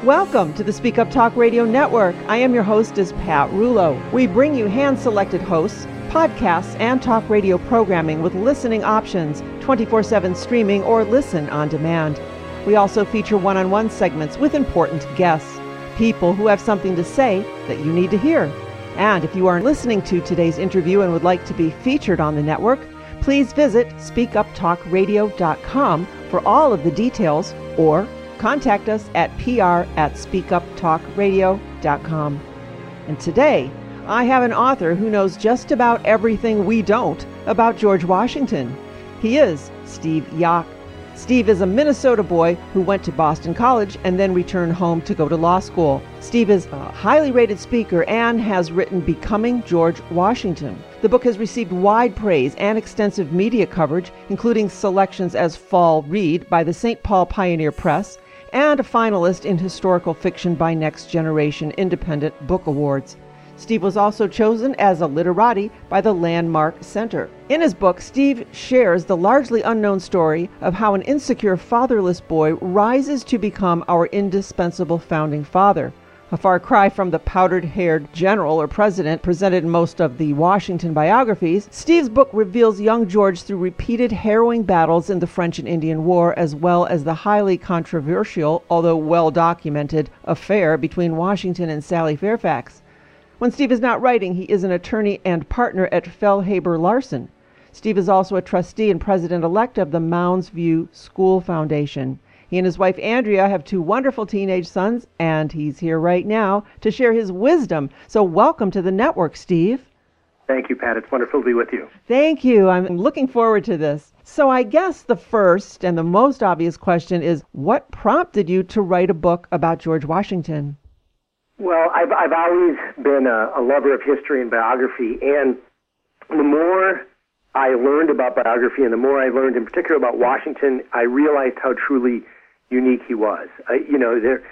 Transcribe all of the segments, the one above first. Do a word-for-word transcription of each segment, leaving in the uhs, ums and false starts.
Welcome to the Speak Up Talk Radio Network. I am your hostess, Pat Rulo. We bring you hand-selected hosts, podcasts, and talk radio programming with listening options, twenty-four seven streaming or listen on demand. We also feature one-on-one segments with important guests, people who have something to say that you need to hear. And if you are listening to today's interview and would like to be featured on the network, please visit speak up talk radio dot com for all of the details, or contact us at p r at speak up talk radio dot com. And today, I have an author who knows just about everything we don't about George Washington. He is Steve Yoch. Steve is a Minnesota boy who went to Boston College and then returned home to go to law school. Steve is a highly rated speaker and has written Becoming George Washington. The book has received wide praise and extensive media coverage, including selections as fall read by the Saint Paul Pioneer Press and a finalist in historical fiction by Next Generation Independent Book Awards. Steve was also chosen as a literati by the Landmark Center. In his book, Steve shares the largely unknown story of how an insecure fatherless boy rises to become our indispensable founding father. A far cry from the powdered-haired general or president presented in most of the Washington biographies, Steve's book reveals young George through repeated harrowing battles in the French and Indian War, as well as the highly controversial, although well-documented, affair between Washington and Sally Fairfax. When Steve is not writing, he is an attorney and partner at Fellhaber Larson. Steve is also a trustee and president-elect of the Mounds View School Foundation. He and his wife, Andrea, have two wonderful teenage sons, and he's here right now to share his wisdom. So welcome to the network, Steve. Thank you, Pat. It's wonderful to be with you. Thank you. I'm looking forward to this. So I guess the first and the most obvious question is, what prompted you to write a book about George Washington? Well, I've, I've always been a, a lover of history and biography, and the more I learned about biography and the more I learned in particular about Washington, I realized how truly unique he was. Uh, you know, there,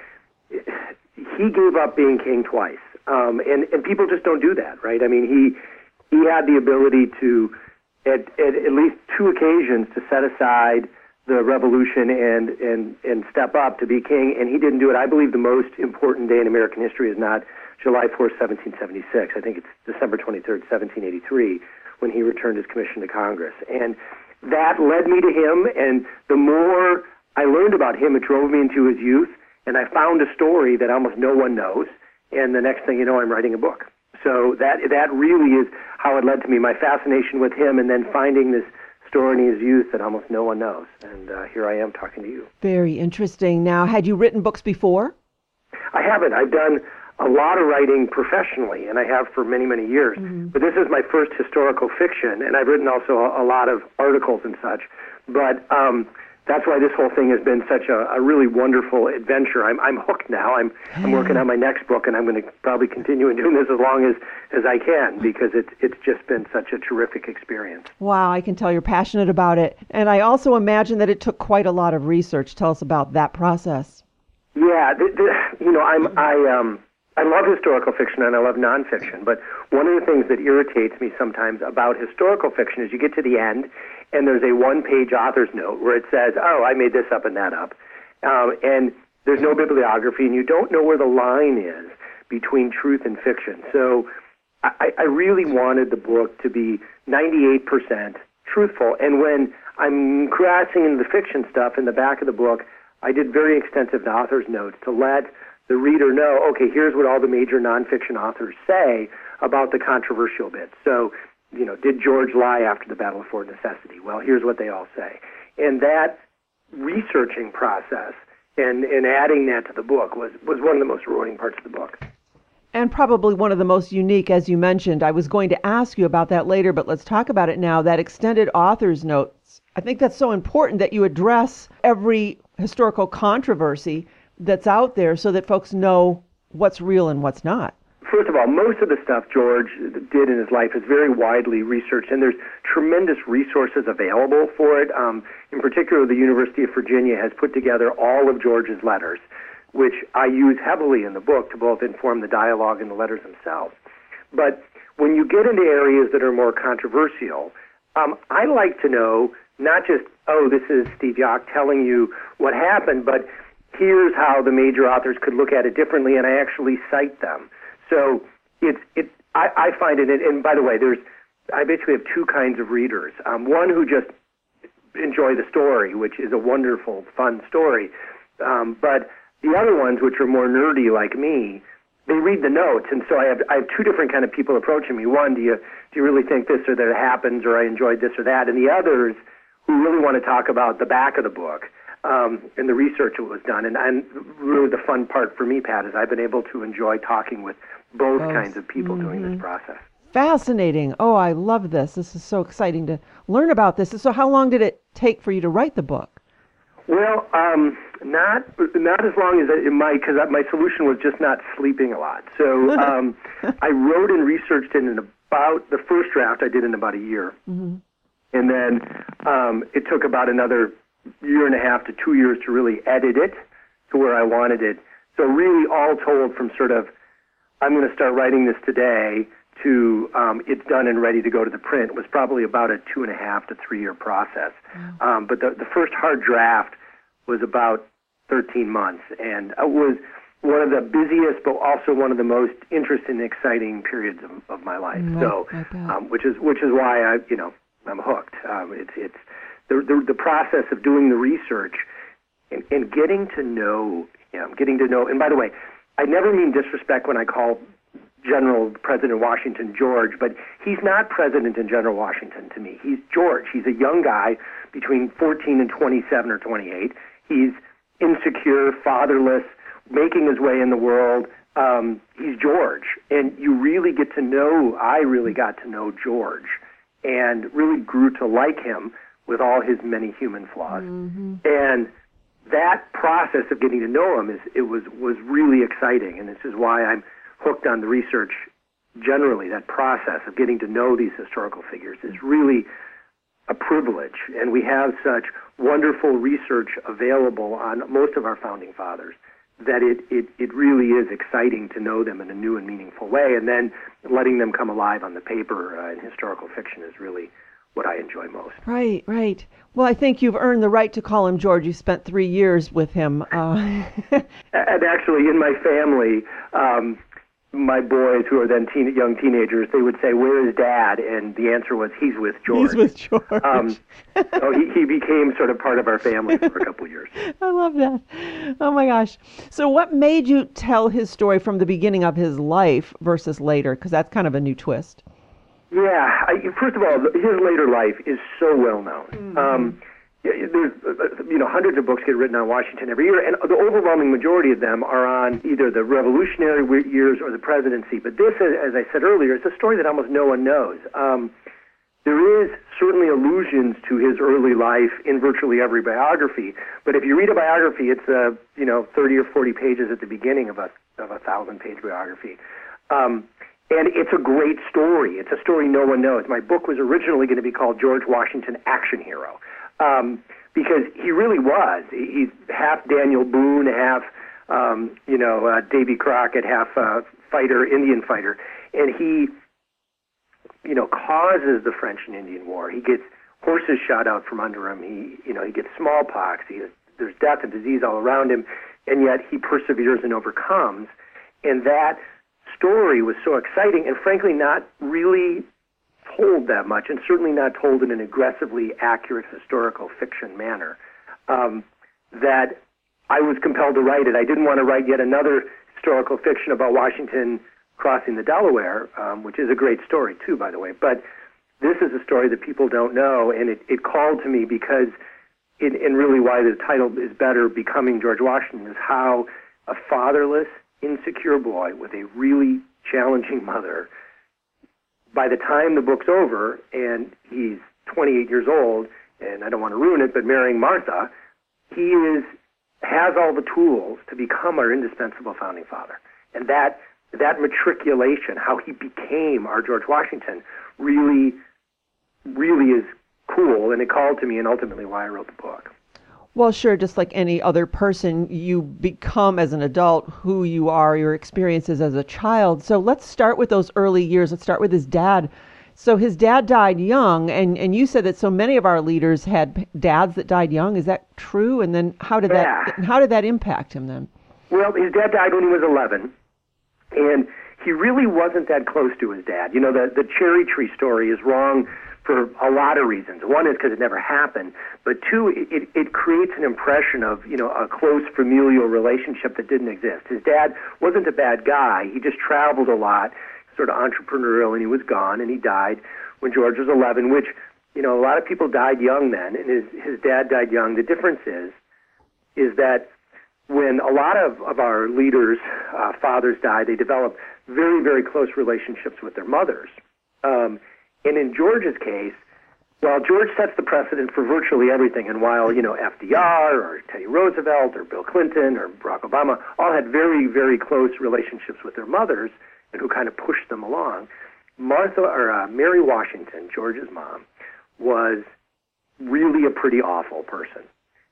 he gave up being king twice, um, and, and people just don't do that, right? I mean, he he had the ability to, at, at, at least two occasions, to set aside the revolution and, and, and step up to be king, and he didn't do it. I believe the most important day in American history is not July fourth, seventeen seventy-six. I think it's December twenty-third, seventeen eighty-three, when he returned his commission to Congress. And that led me to him, and the more I learned about him, it drove me into his youth, and I found a story that almost no one knows, and the next thing you know, I'm writing a book. So that that really is how it led to me, my fascination with him, and then finding this story in his youth that almost no one knows. And uh, here I am talking to you. Very interesting. Now, had you written books before? I haven't. I've done a lot of writing professionally, and I have for many, many years. Mm-hmm. But this is my first historical fiction, and I've written also a, a lot of articles and such. But um, that's why this whole thing has been such a, a really wonderful adventure. I'm I'm hooked now. I'm I'm working on my next book, and I'm going to probably continue in doing this as long as, as I can, because it's it's just been such a terrific experience. Wow, I can tell you're passionate about it. And I also imagine that it took quite a lot of research. Tell us about that process. Yeah, the, the, you know, I'm I um I love historical fiction and I love nonfiction, but one of the things that irritates me sometimes about historical fiction is you get to the end and there's a one-page author's note where it says, oh, I made this up and that up. Um, and there's no bibliography, and you don't know where the line is between truth and fiction. So I, I really wanted the book to be ninety-eight percent truthful. And when I'm crossing into the fiction stuff in the back of the book, I did very extensive author's notes to let the reader know, okay, here's what all the major nonfiction authors say about the controversial bits. So, you know, did George lie after the Battle of Fort Necessity? Well, here's what they all say. And that researching process and, and adding that to the book was, was one of the most rewarding parts of the book. And probably one of the most unique, as you mentioned. I was going to ask you about that later, but let's talk about it now, that extended author's notes. I think that's so important that you address every historical controversy that's out there so that folks know what's real and what's not. First of all, most of the stuff George did in his life is very widely researched, and there's tremendous resources available for it. Um, in particular, the University of Virginia has put together all of George's letters, which I use heavily in the book to both inform the dialogue and the letters themselves. But when you get into areas that are more controversial, um, I like to know not just, oh, this is Steve Yoch telling you what happened, but here's how the major authors could look at it differently, and I actually cite them. So it's it. I, I find it, and by the way, there's I basically have two kinds of readers. Um, one who just enjoy the story, which is a wonderful, fun story, um, but the other ones, which are more nerdy like me, they read the notes, and so I have I have two different kind of people approaching me. One, do you do you really think this or that happens, or I enjoyed this or that, and the others who really want to talk about the back of the book. Um, and the research that was done. And, and really the fun part for me, Pat, is I've been able to enjoy talking with both, both. kinds of people mm-hmm. during this process. Fascinating. Oh, I love this. This is so exciting to learn about this. So how long did it take for you to write the book? Well, um, not not as long as it might, because my solution was just not sleeping a lot. So um, I wrote and researched it in about, the first draft I did in about a year. Mm-hmm. And then um, it took about another year and a half to two years to really edit it to where I wanted it. So really, all told, from sort of I'm going to start writing this today to um, it's done and ready to go to the print was probably about a two and a half to three year process. Mm. Um, but the, the first hard draft was about thirteen months, and it was one of the busiest, but also one of the most interesting and exciting periods of, of my life. Mm, so, um, which is which is why I, you know, I'm hooked. Um, it's it's The, the, the process of doing the research and, and getting to know him, getting to know, and by the way, I never mean disrespect when I call General President Washington George, but he's not President and General Washington to me. He's George. He's a young guy between fourteen and twenty-seven or twenty-eight. He's insecure, fatherless, making his way in the world. Um, he's George. And you really get to know, I really got to know George and really grew to like him with all his many human flaws. Mm-hmm. And that process of getting to know him is it was, was really exciting, and this is why I'm hooked on the research generally. That process of getting to know these historical figures is really a privilege, and we have such wonderful research available on most of our founding fathers that it, it, it really is exciting to know them in a new and meaningful way, and then letting them come alive on the paper uh, in historical fiction is really what I enjoy most. Right, right. Well, I think you've earned the right to call him George. You spent three years with him. Uh... and actually, in my family, um, my boys, who are then teen- young teenagers, they would say, "Where is Dad?" And the answer was, "He's with George." He's with George. Um, so he, he became sort of part of our family for a couple of years. I love that. Oh, my gosh. So what made you tell his story from the beginning of his life versus later? Because that's kind of a new twist. Yeah, I, first of all, his later life is so well known. Mm-hmm. Um, there's, you know, hundreds of books get written on Washington every year, and the overwhelming majority of them are on either the Revolutionary years or the presidency. But this, as I said earlier, is a story that almost no one knows. Um, there is certainly allusions to his early life in virtually every biography, but if you read a biography, it's uh, you know thirty or forty pages at the beginning of a of a thousand-page biography. Um, And it's a great story. It's a story no one knows. My book was originally going to be called George Washington Action Hero, um, because he really was. He's half Daniel Boone, half, um, you know, uh, Davy Crockett, half uh, fighter, Indian fighter. And he, you know, causes the French and Indian War. He gets horses shot out from under him. He, you know, he gets smallpox. He has, there's death and disease all around him, and yet he perseveres and overcomes. And that story was so exciting and frankly not really told that much, and certainly not told in an aggressively accurate historical fiction manner, um, that I was compelled to write it. I didn't want to write yet another historical fiction about Washington crossing the Delaware, um, which is a great story too, by the way, but this is a story that people don't know, and it, it called to me because, it, and really why the title is better, Becoming George Washington, is how a fatherless, insecure boy with a really challenging mother, by the time the book's over and he's twenty-eight years old, and I don't want to ruin it, but marrying Martha, he is has all the tools to become our indispensable founding father. And that that matriculation, how he became our George Washington, really, really is cool, and it called to me, and ultimately why I wrote the book. Well, sure, just like any other person, you become as an adult who you are, your experiences as a child. So let's start with those early years. Let's start with his dad. So his dad died young, and, and you said that so many of our leaders had p- dads that died young. Is that true? And then how did Yeah. that how did that impact him then? Well, his dad died when he was eleven, and he really wasn't that close to his dad. You know, the, the cherry tree story is wrong for a lot of reasons. One is because it never happened, but two, it, it creates an impression of, you know, a close familial relationship that didn't exist. His dad wasn't a bad guy. He just traveled a lot, sort of entrepreneurial, and he was gone, and he died when George was eleven, which, you know, a lot of people died young then, and his, his dad died young. The difference is, is that when a lot of, of our leaders' uh, fathers died, they developed very, very close relationships with their mothers. Um, and in George's case, while George sets the precedent for virtually everything, and while, you know, F D R or Teddy Roosevelt or Bill Clinton or Barack Obama all had very, very close relationships with their mothers and who kind of pushed them along, Martha or uh, Mary Washington, George's mom, was really a pretty awful person.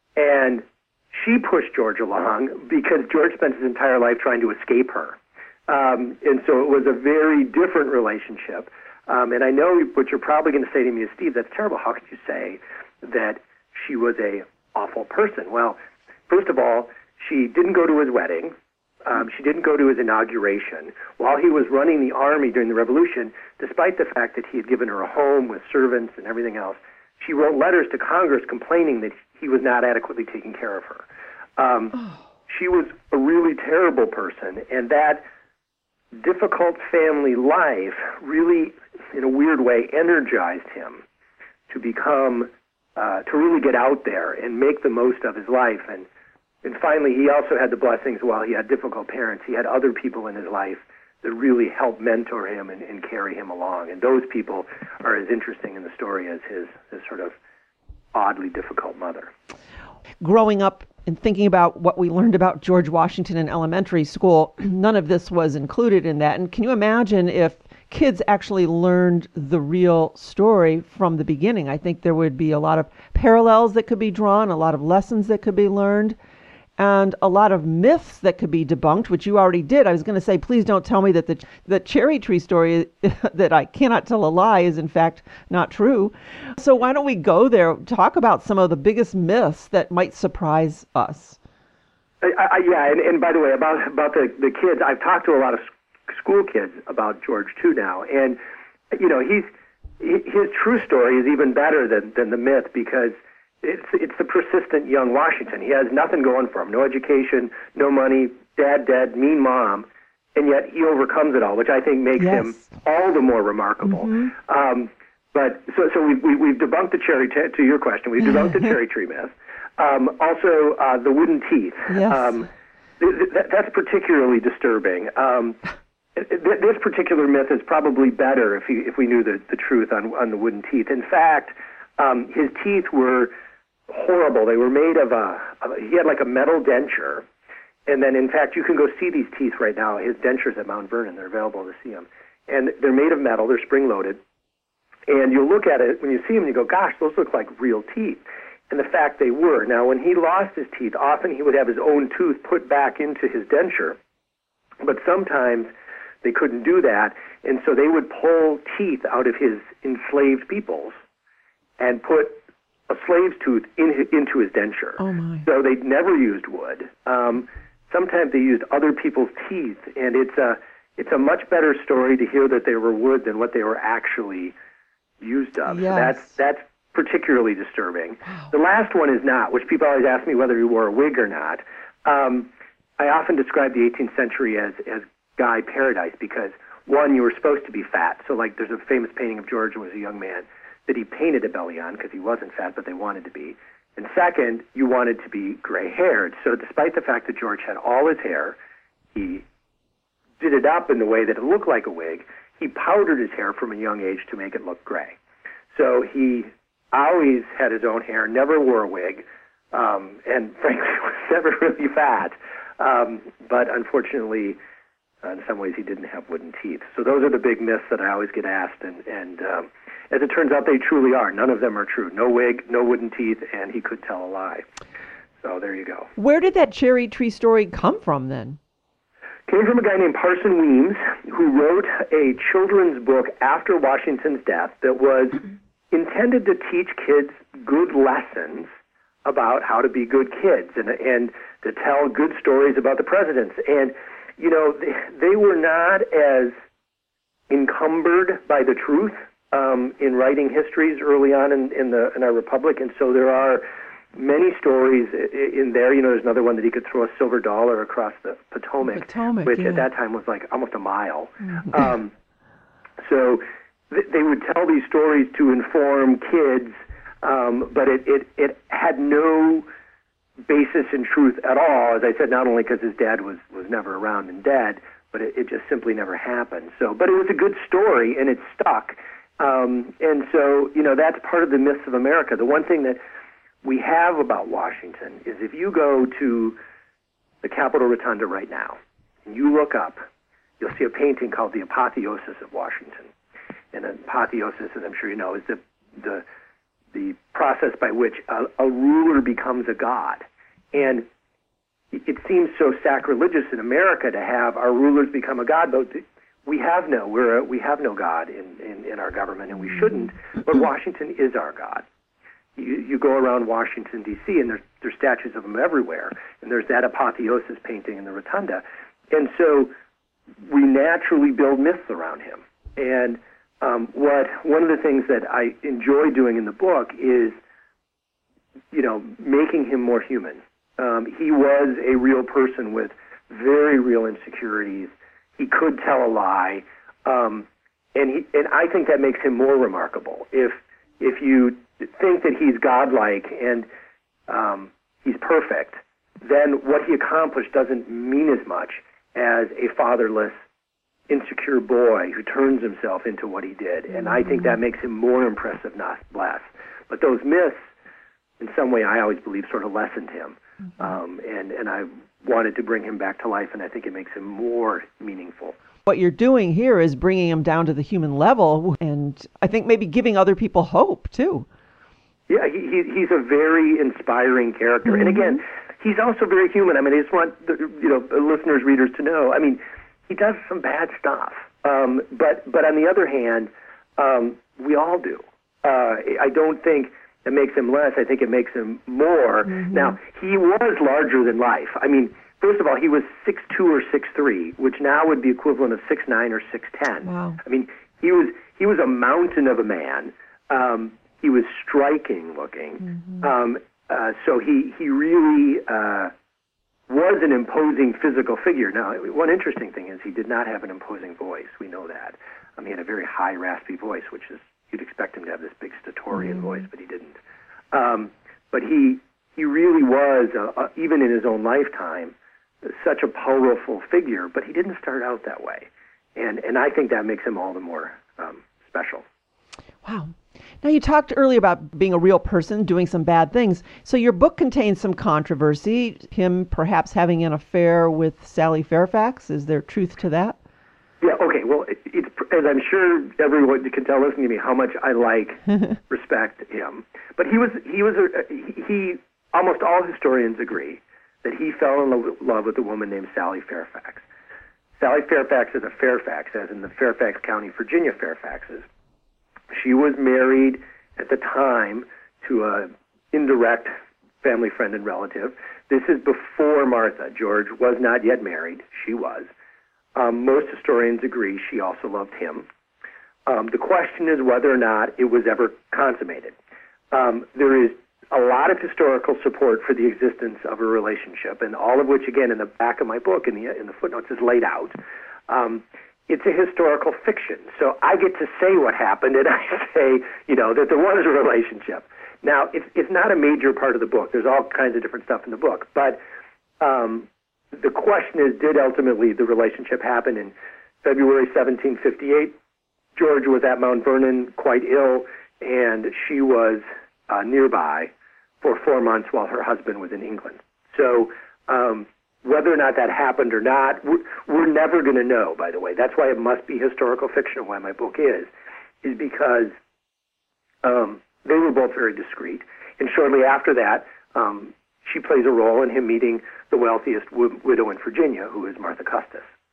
And she pushed George along because George spent his entire life trying to escape her. Um, and so it was a very different relationship. Um, and I know what you're probably going to say to me is, Steve, that's terrible. How could you say that she was a awful person? Well, first of all, she didn't go to his wedding. Um, she didn't go to his inauguration. While he was running the army during the Revolution, despite the fact that he had given her a home with servants and everything else, she wrote letters to Congress complaining that he was not adequately taking care of her. Um, oh. She was a really terrible person, and that difficult family life really, in a weird way, energized him to become, uh, to really get out there and make the most of his life. And, and finally, he also had the blessings while he had difficult parents. He had other people in his life that really helped mentor him and, and carry him along. And those people are as interesting in the story as his, his sort of oddly difficult mother. Growing up and thinking about what we learned about George Washington in elementary school, none of this was included in that. And can you imagine if kids actually learned the real story from the beginning? I think there would be a lot of parallels that could be drawn, a lot of lessons that could be learned, and a lot of myths that could be debunked, which you already did. I was going to say, please don't tell me that the the cherry tree story that I cannot tell a lie is in fact not true. So why don't we go there, talk about some of the biggest myths that might surprise us? I, I, yeah, and, and by the way, about about the, the kids, I've talked to a lot of school kids about George too now, and you know, he's his true story is even better than, than the myth, because It's it's the persistent young Washington. He has nothing going for him, no education, no money, dad dead, mean mom, and yet he overcomes it all, which I think makes yes. him all the more remarkable. Mm-hmm. Um, but so so we, we, we've debunked the cherry, t- to your question, we've debunked the cherry tree myth. Um, also, uh, the wooden teeth. Yes. Um, th- th- that's particularly disturbing. Um, th- this particular myth is probably better if, he, if we knew the, the truth on, on the wooden teeth. In fact, um, his teeth were horrible. They were made of a, of a, he had like a metal denture. And then, in fact, you can go see these teeth right now. His dentures at Mount Vernon, they're available to see them. And they're made of metal, they're spring-loaded. And you look at it, when you see them, you go, gosh, those look like real teeth. And the fact they were. Now, when he lost his teeth, often he would have his own tooth put back into his denture. But sometimes they couldn't do that. And so they would pull teeth out of his enslaved peoples and put a slave's tooth in his, into his denture. Oh my. So they never used wood. Um, sometimes they used other people's teeth, and it's a it's a much better story to hear that they were wood than what they were actually used of. Yes. So that's that's particularly disturbing. Wow. The last one is not, which people always ask me whether he wore a wig or not. Um, I often describe the eighteenth century as as Guy Paradise because, one, you were supposed to be fat. So like there's a famous painting of George when he was a young man that he painted a belly on because he wasn't fat, but they wanted to be. And second, you wanted to be gray-haired. So despite the fact that George had all his hair, he did it up in the way that it looked like a wig. He powdered his hair from a young age to make it look gray. So he always had his own hair, never wore a wig, um, and frankly was never really fat. Um, but unfortunately, uh, in some ways, he didn't have wooden teeth. So those are the big myths that I always get asked, and, and um, as it turns out, they truly are. None of them are true. No wig, no wooden teeth, and he could tell a lie. So there you go. Where did that cherry tree story come from then? came from a guy named Parson Weems, who wrote a children's book after Washington's death that was intended to teach kids good lessons about how to be good kids and and to tell good stories about the presidents. And, you know, they, they were not as encumbered by the truth um, in writing histories early on in, in, the, in our republic. And so there are many stories in there. You know, there's another one that he could throw a silver dollar across the Potomac, Potomac which yeah. at that time was like almost a mile. Mm-hmm. Um, so th- they would tell these stories to inform kids, um, but it, it, it had no basis in truth at all. As I said, not only because his dad was, was never around and dead, but it, it just simply never happened. So, but it was a good story, and it stuck. Um, and so, you know, that's part of the myths of America. The one thing that we have about Washington is if you go to the Capitol Rotunda right now, and you look up, you'll see a painting called The Apotheosis of Washington. And an apotheosis, as I'm sure you know, is the the the process by which a, a ruler becomes a god. And it seems so sacrilegious in America to have our rulers become a god, but we have no, we're a, we have no god in, in, in our government, and we shouldn't. But Washington is our god. You, you go around Washington, D C, and there's, there's statues of him everywhere, and there's that apotheosis painting in the Rotunda. And so we naturally build myths around him. And um, what one of the things that I enjoy doing in the book is, you know, making him more human. Um, he was a real person with very real insecurities. He could tell a lie, um, and he, and I think that makes him more remarkable. If if you think that he's godlike and um, he's perfect, then what he accomplished doesn't mean as much as a fatherless, insecure boy who turns himself into what he did. And I think that makes him more impressive, not less. But those myths, in some way, I always believe, sort of lessened him. Mm-hmm. Um, and, and I wanted to bring him back to life, and I think it makes him more meaningful. What you're doing here is bringing him down to the human level, and I think maybe giving other people hope, too. Yeah, he, he, he's a very inspiring character. Mm-hmm. And again, he's also very human. I mean, I just want the, you know, listeners, readers to know, I mean, he does some bad stuff. Um, but, but on the other hand, um, we all do. Uh, I don't think it makes him less. I think it makes him more. Mm-hmm. Now, he was larger than life. I mean, first of all, he was six two or six three, which now would be equivalent of six nine or six ten. Wow. I mean, he was he was a mountain of a man. Um, he was striking looking. Mm-hmm. Um, uh, so he, he really uh, was an imposing physical figure. Now, one interesting thing is he did not have an imposing voice. We know that. Um, he had a very high, raspy voice, which is, you'd expect him to have this big stentorian mm-hmm. voice, but he didn't. Um, but he he really was, uh, uh, even in his own lifetime, such a powerful figure, but he didn't start out that way. And and I think that makes him all the more um, special. Wow. Now, you talked earlier about being a real person, doing some bad things. So your book contains some controversy, him perhaps having an affair with Sally Fairfax. Is there truth to that? Yeah, okay. Well, it, it's, as I'm sure everyone can tell listening to me how much I like, respect him. But he was, he was, a, he, he, almost all historians agree that he fell in love, love with a woman named Sally Fairfax. Sally Fairfax is a Fairfax, as in the Fairfax County, Virginia Fairfaxes. She was married at the time to a indirect family friend and relative. This is before Martha. George was not yet married. She was. Um, most historians agree she also loved him. Um, the question is whether or not it was ever consummated. Um, there is a lot of historical support for the existence of a relationship, and all of which, again, in the back of my book, in the in the footnotes, is laid out. Um, it's a historical fiction, so I get to say what happened, and I say, you know, that there was a relationship. Now, it's it's not a major part of the book. There's all kinds of different stuff in the book, but um, the question is, did ultimately the relationship happen? In February seventeen fifty-eight, George was at Mount Vernon, quite ill, and she was uh, nearby for four months while her husband was in England. So um, whether or not that happened or not, we're, we're never going to know, by the way. That's why it must be historical fiction, why my book is, is because um, they were both very discreet. And shortly after that, um, she plays a role in him meeting the wealthiest w- widow in Virginia, who is Martha Custis.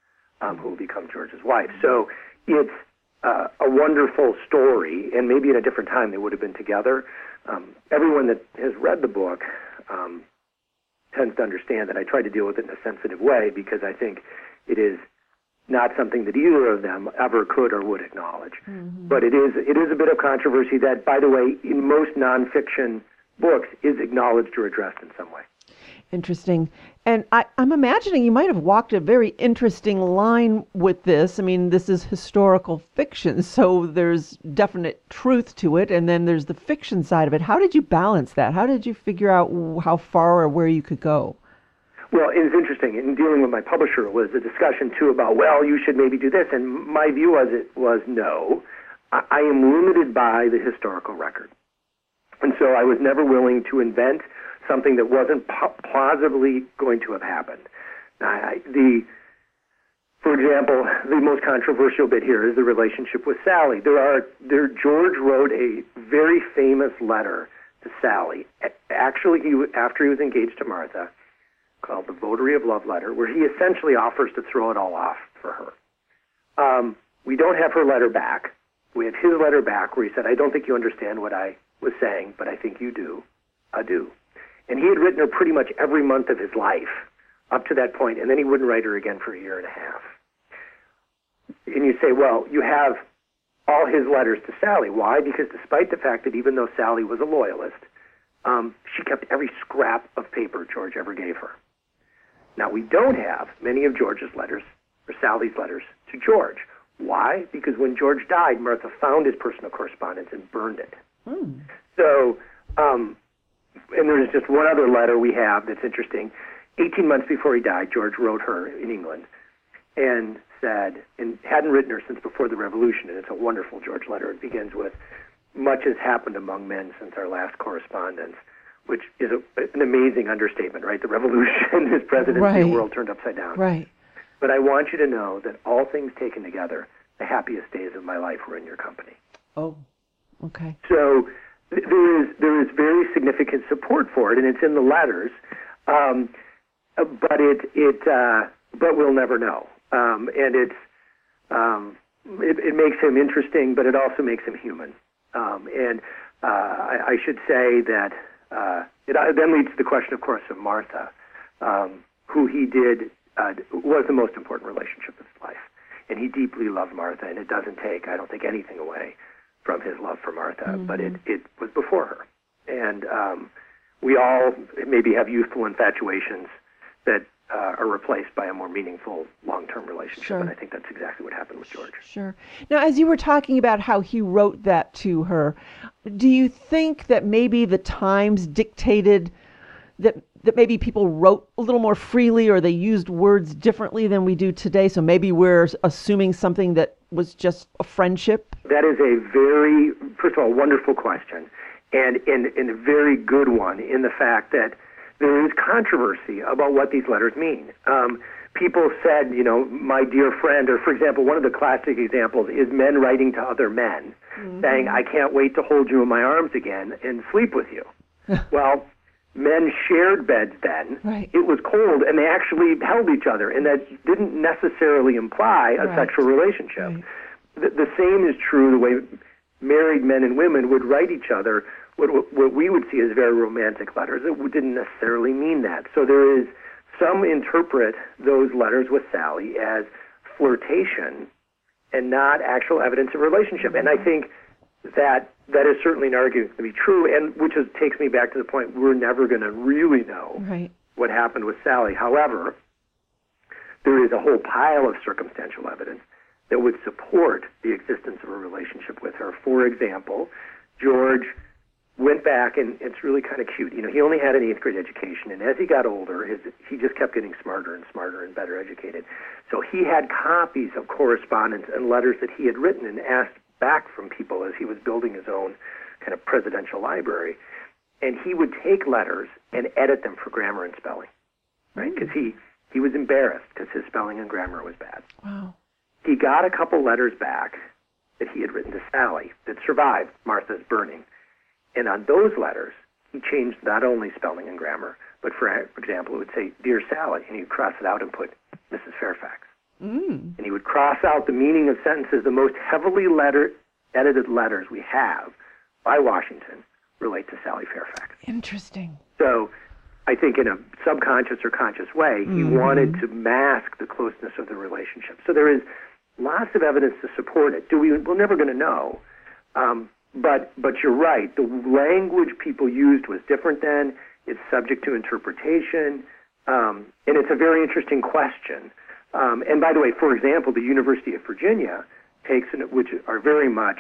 um, who will become George's wife. So it's uh, a wonderful story, and maybe at a different time they would have been together. Um, everyone that has read the book um, tends to understand that I try to deal with it in a sensitive way, because I think it is not something that either of them ever could or would acknowledge. Mm-hmm. But it is it is a bit of controversy that, by the way, in most nonfiction books is acknowledged or addressed in some way. Interesting. And I, I'm imagining you might have walked a very interesting line with this. I mean, this is historical fiction, so there's definite truth to it, and then there's the fiction side of it. How did you balance that? How did you figure out how far or where you could go? Well, it's interesting. In dealing with my publisher was a discussion, too, about, well, you should maybe do this. And my view was it was no. I, I am limited by the historical record. And so I was never willing to invent something that wasn't plausibly going to have happened. I, the, for example, the most controversial bit here is the relationship with Sally. There are there George wrote a very famous letter to Sally. Actually, he after he was engaged to Martha, called the Votary of Love letter, where he essentially offers to throw it all off for her. Um, we don't have her letter back. We have his letter back where he said, I don't think you understand what I was saying, but I think you do. I do. And he had written her pretty much every month of his life up to that point, and then he wouldn't write her again for a year and a half. And you say, well, you have all his letters to Sally. Why? Because despite the fact that even though Sally was a loyalist, um, she kept every scrap of paper George ever gave her. Now, we don't have many of George's letters, or Sally's letters, to George. Why? Because when George died, Martha found his personal correspondence and burned it. Mm. So, um, and there's just one other letter we have that's interesting. eighteen months before he died, George wrote her in England and said, and hadn't written her since before the Revolution, and it's a wonderful George letter. It begins with, much has happened among men since our last correspondence, which is a, an amazing understatement, right? The Revolution, his presidency, right. The world turned upside down. Right. But I want you to know that all things taken together, the happiest days of my life were in your company. Oh, okay. So th- there is there is very significant support for it, and it's in the letters. Um, but it it uh, but we'll never know. Um, and it's um, it, it makes him interesting, but it also makes him human. Um, and uh, I, I should say that. Uh, it then leads to the question, of course, of Martha, um, who he did, uh, was the most important relationship of his life. And he deeply loved Martha, and it doesn't take, I don't think, anything away from his love for Martha, mm-hmm. but it, it was before her. And um, we all maybe have youthful infatuations that uh, are replaced by a more meaningful long-term relationship, sure. And I think that's exactly what happened with George. Sure. Now, as you were talking about how he wrote that to her, do you think that maybe the times dictated that that maybe people wrote a little more freely, or they used words differently than we do today? So maybe we're assuming something that was just a friendship? That is a very, first of all, wonderful question, and, and, and a very good one in the fact that there is controversy about what these letters mean. Um, people said, you know, my dear friend, or for example, one of the classic examples is men writing to other men, mm-hmm. saying, I can't wait to hold you in my arms again and sleep with you. Well, men shared beds then. Right. It was cold, and they actually held each other, and that didn't necessarily imply a right. sexual relationship. Right. The, the same is true the way married men and women would write each other what, what we would see as very romantic letters. It didn't necessarily mean that. So there is some interpret those letters with Sally as flirtation and not actual evidence of relationship. And I think that that is certainly an argument to be true, and which is, takes me back to the point we're never going to really know right. what happened with Sally. However, there is a whole pile of circumstantial evidence that would support the existence of a relationship with her. For example, George went back, and it's really kind of cute. You know, he only had an eighth grade education, and as he got older, his, he just kept getting smarter and smarter and better educated. So he had copies of correspondence and letters that he had written and asked back from people as he was building his own kind of presidential library. And he would take letters and edit them for grammar and spelling, right? Because he, he was embarrassed because his spelling and grammar was bad. Wow. He got a couple letters back that he had written to Sally that survived Martha's burning. And on those letters, he changed not only spelling and grammar, but for example, it would say, Dear Sally, and he'd cross it out and put Missus Fairfax. Mm. And he would cross out the meaning of sentences. The most heavily letter, edited letters we have by Washington relate to Sally Fairfax. Interesting. So I think in a subconscious or conscious way, he Mm-hmm. wanted to mask the closeness of the relationship. So there is lots of evidence to support it. Do we? We're never going to know. Um, but but you're right. The language people used was different then. It's subject to interpretation, um, and it's a very interesting question. Um, and by the way, for example, the University of Virginia takes, an, which are very much,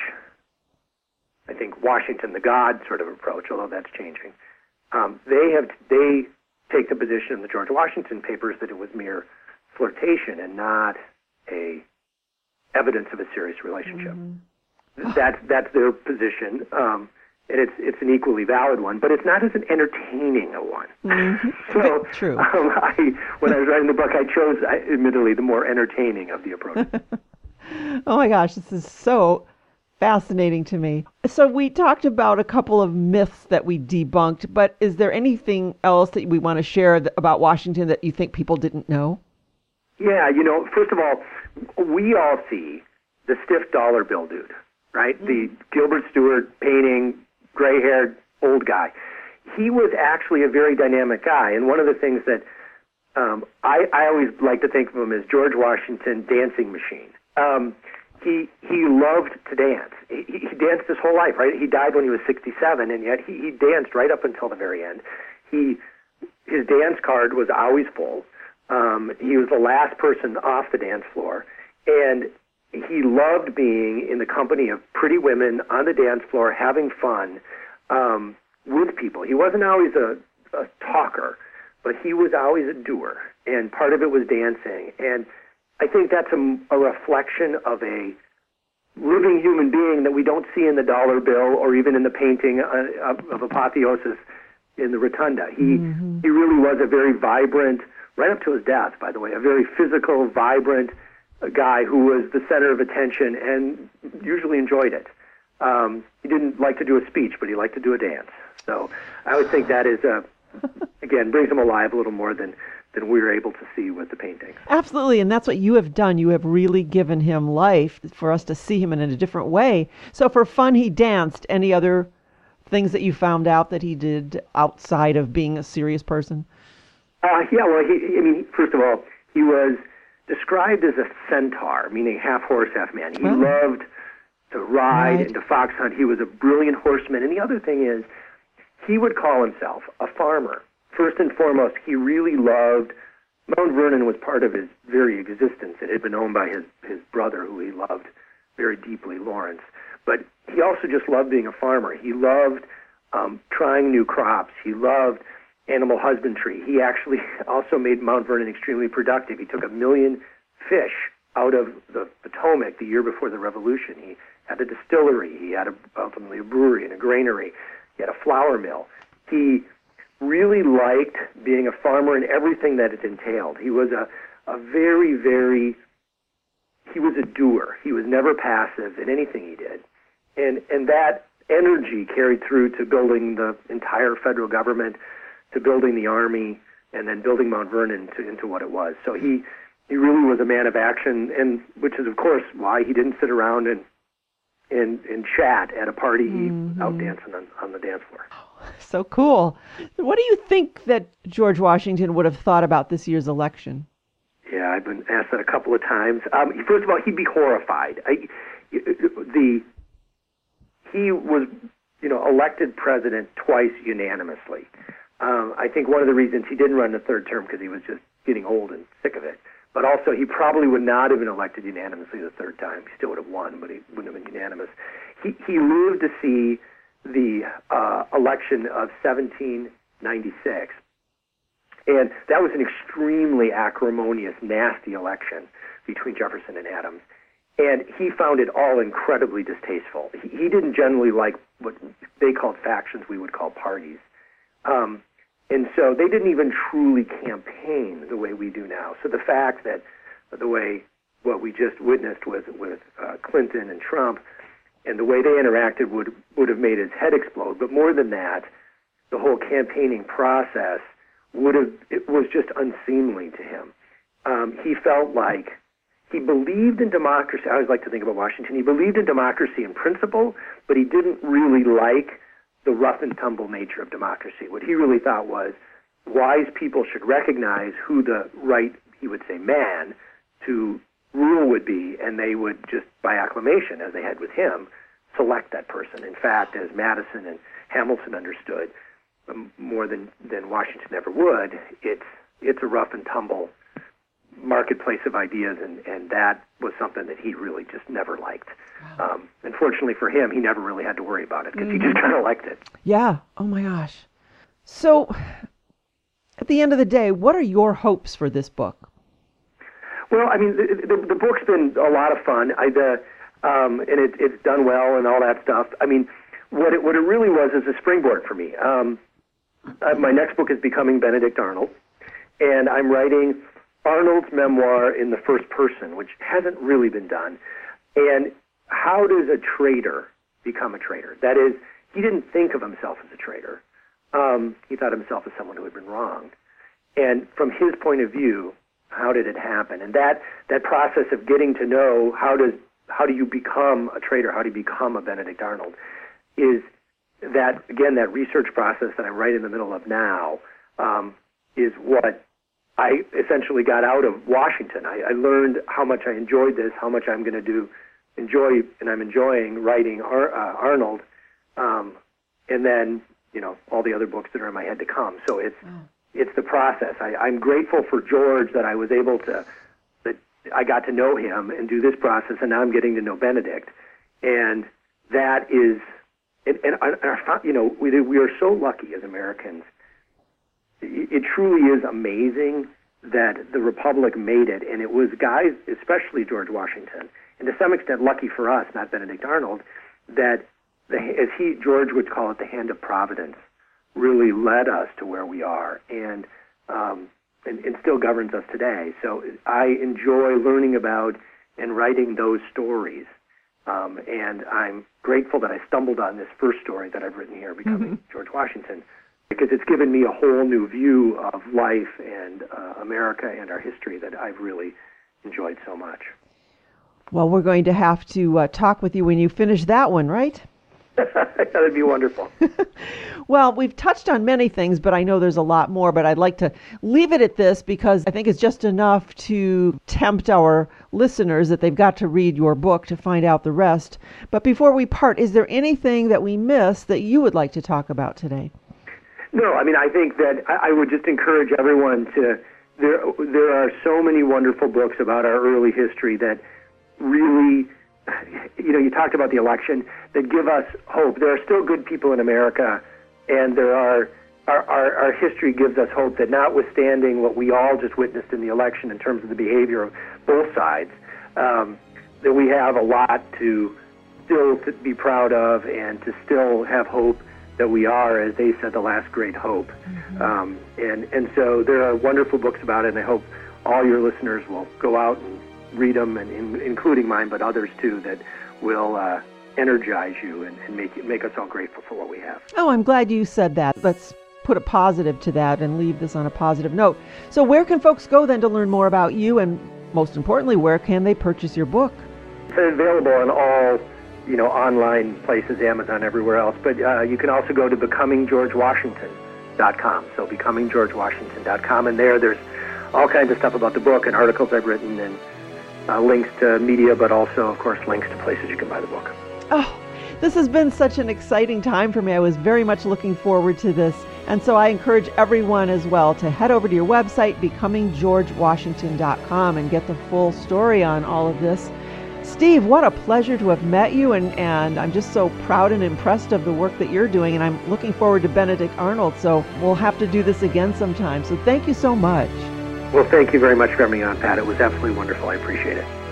I think, Washington the God sort of approach, although that's changing. Um, they have they take the position in the George Washington papers that it was mere flirtation and not a evidence of a serious relationship. Mm-hmm. That's that's their position, um, and it's it's an equally valid one, but it's not as an entertaining a one. Mm-hmm. So, True. Um, I, when I was writing the book, I chose, I, admittedly, the more entertaining of the approaches. Oh my gosh, this is so fascinating to me. So we talked about a couple of myths that we debunked, but is there anything else that we want to share th- about Washington that you think people didn't know? Yeah, you know, first of all, we all see the stiff dollar bill dude, right? Mm. The Gilbert Stuart painting, gray-haired old guy. He was actually a very dynamic guy, and one of the things that um, I, I always like to think of him as George Washington dancing machine. Um, he he loved to dance. He, he danced his whole life, right? He died when he was sixty-seven, and yet he, he danced right up until the very end. He his dance card was always full. Um, he was the last person off the dance floor, and he loved being in the company of pretty women on the dance floor, having fun um, with people. He wasn't always a, a talker, but he was always a doer, and part of it was dancing. And I think that's a, a reflection of a living human being that we don't see in the dollar bill or even in the painting uh, of, of Apotheosis in the Rotunda. He mm-hmm. he really was a very vibrant, right up to his death, by the way, a very physical, vibrant guy who was the center of attention and usually enjoyed it. Um, he didn't like to do a speech, but he liked to do a dance. So I would think that is, a, again, brings him alive a little more than, than we were able to see with the paintings. Absolutely, and that's what you have done. You have really given him life for us to see him in a different way. So for fun, he danced. Any other things that you found out that he did outside of being a serious person? Uh, yeah, well, he, I mean, first of all, he was described as a centaur, meaning half horse, half man. He oh. loved to ride right. and to fox hunt. He was a brilliant horseman. And the other thing is, he would call himself a farmer. First and foremost, he really loved, Mount Vernon was part of his very existence. It had been owned by his, his brother, who he loved very deeply, Lawrence. But he also just loved being a farmer. He loved um, trying new crops. He loved animal husbandry. He actually also made Mount Vernon extremely productive. He took a million fish out of the Potomac the year before the Revolution. He had a distillery. He had a, ultimately a brewery and a granary. He had a flour mill. He really liked being a farmer and everything that it entailed. He was a, a very, very, he was a doer. He was never passive in anything he did. And, and that energy carried through to building the entire federal government, to building the Army, and then building Mount Vernon to, into what it was. So he he really was a man of action, and which is, of course, why he didn't sit around and and, and chat at a party. Mm-hmm. He out dancing on, on the dance floor. So cool. What do you think that George Washington would have thought about this year's election? Yeah, I've been asked that a couple of times. Um, first of all, he'd be horrified. I, the he was, you know, elected president twice unanimously. Um, I think one of the reasons he didn't run the third term because he was just getting old and sick of it. But also, he probably would not have been elected unanimously the third time. He still would have won, but he wouldn't have been unanimous. He he lived to see the uh, election of seventeen ninety-six, and that was an extremely acrimonious, nasty election between Jefferson and Adams. And he found it all incredibly distasteful. He, he didn't generally like what they called factions, we would call parties. Um, and so they didn't even truly campaign the way we do now. So the fact that the way what we just witnessed with, with uh, Clinton and Trump and the way they interacted would, would have made his head explode. But more than that, the whole campaigning process would have, it was just unseemly to him. Um, he felt like he believed in democracy. I always like to think about Washington. He believed in democracy in principle, but he didn't really like the rough and tumble nature of democracy. What he really thought was wise people should recognize who the right, he would say, man to rule would be, and they would just, by acclamation, as they had with him, select that person. In fact, as Madison and Hamilton understood, um, more than, than Washington ever would, it's it's a rough and tumble marketplace of ideas, and, and that was something that he really just never liked. Wow. Um, unfortunately for him, he never really had to worry about it because mm-hmm. he just kind of liked it. Yeah. Oh, my gosh. So, at the end of the day, what are your hopes for this book? Well, I mean, the, the, the book's been a lot of fun. I, the, um, and it, it's done well and all that stuff. I mean, what it, what it really was is a springboard for me. Um, uh, my next book is Becoming Benedict Arnold, and I'm writing Arnold's memoir in the first person, which hasn't really been done. And how does a traitor become a traitor? That is, he didn't think of himself as a traitor. Um, he thought of himself as someone who had been wronged. And from his point of view, how did it happen? And that, that process of getting to know how does how do you become a traitor, how do you become a Benedict Arnold, is that, again, that research process that I'm right in the middle of now, um, is what I essentially got out of Washington. I, I learned how much I enjoyed this, how much I'm going to do, enjoy, and I'm enjoying writing Ar, uh, Arnold, um, and then, you know, all the other books that are in my head to come. So it's oh. it's the process. I, I'm grateful for George that I was able to, that I got to know him and do this process, and now I'm getting to know Benedict. And that is, and, and, and I, you know, we, we are so lucky as Americans. It truly is amazing that the Republic made it, and it was guys, especially George Washington, and to some extent lucky for us, not Benedict Arnold, that, the, as he, George would call it, the hand of Providence, really led us to where we are, and, um, and, and still governs us today. So I enjoy learning about and writing those stories, um, and I'm grateful that I stumbled on this first story that I've written here, Becoming mm-hmm. George Washington, because it's given me a whole new view of life and uh, America and our history that I've really enjoyed so much. Well, we're going to have to uh, talk with you when you finish that one, right? That'd be wonderful. Well, we've touched on many things, but I know there's a lot more, but I'd like to leave it at this because I think it's just enough to tempt our listeners that they've got to read your book to find out the rest. But before we part, is there anything that we missed that you would like to talk about today? No, I mean, I think that I would just encourage everyone to, there there are so many wonderful books about our early history that really, you know, you talked about the election, that give us hope. There are still good people in America, and there are, our, our, our history gives us hope that notwithstanding what we all just witnessed in the election in terms of the behavior of both sides, um, that we have a lot to still to be proud of and to still have hope that we are, as they said, the last great hope. Mm-hmm. Um, and, and so there are wonderful books about it, and I hope all your listeners will go out and read them, and, and including mine, but others too, that will uh, energize you and, and make, make us all grateful for what we have. Oh, I'm glad you said that. Let's put a positive to that and leave this on a positive note. So where can folks go then to learn more about you, and most importantly, where can they purchase your book? It's available on all you know, online places, Amazon, everywhere else. But uh, you can also go to becoming george washington dot com. So becoming george washington dot com. And there, there's all kinds of stuff about the book and articles I've written and uh, links to media, but also, of course, links to places you can buy the book. Oh, this has been such an exciting time for me. I was very much looking forward to this. And so I encourage everyone as well to head over to your website, becoming george washington dot com, and get the full story on all of this. Steve, what a pleasure to have met you, and, and I'm just so proud and impressed of the work that you're doing, and I'm looking forward to Benedict Arnold, so we'll have to do this again sometime. So thank you so much. Well, thank you very much for having me on, Pat. It was absolutely wonderful. I appreciate it.